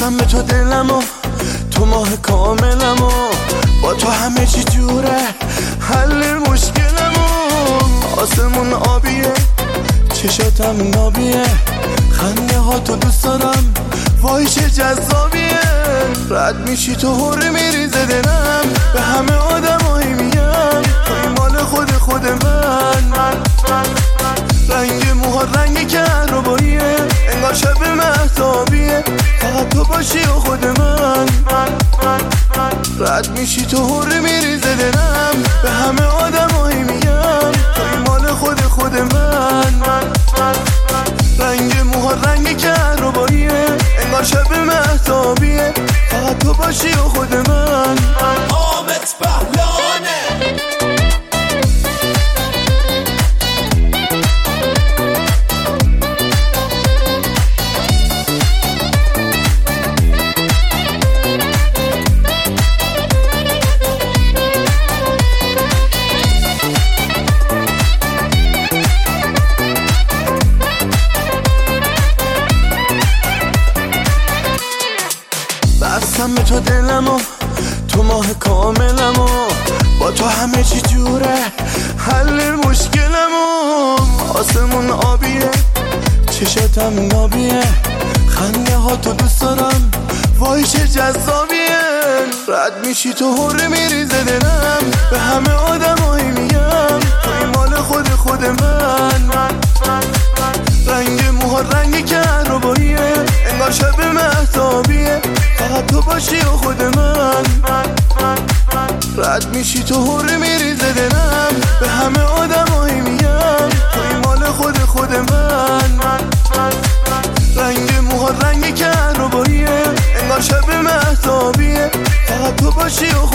بستم به تو دلمو، تو ماه کاملمو، با تو همه چی جوره، حل مشکلمو. آسمون آبیه، چشاتم نابیه، خنده ها تو دوست دارم، وای چه جذابیه. رد میشی تو هوره میریزه دلم، به همه آدمایی میگم توی مال خود من. رنگ موها رنگ کهرباییه، انگار شب مهتابیه، فقط تو باشی و خود من. رد میشی تو هوره میریزه دلم، به همه آدمایی میگم توی مال خود من. رنگ موها رنگ کهرباییه، انگار شب مهتابیه، فقط تو باشی و خود من. آمت بهلانه بستم به تو دلمو، تو ماه کاملمو، با تو همه چی جوره، حل مشکلمو. آسمون آبیه، چشاتم نابیه، خنده ها تو دوست دارم، وای چه جذابیه. رد میشی تو هوره میریزه دلم، به همه آدمایی میگم توی مال خود من. رنگ موها رنگ کهرباییه، انگار شب مهتابیه، فقط تو باشی و خود من. رد میشی تو هوره میریزه دلم، به همه آدمایی میگم توی مال خود من. رنگ موها رنگ کهرباییه، انگار شب مهتابیه، فقط تو باشی و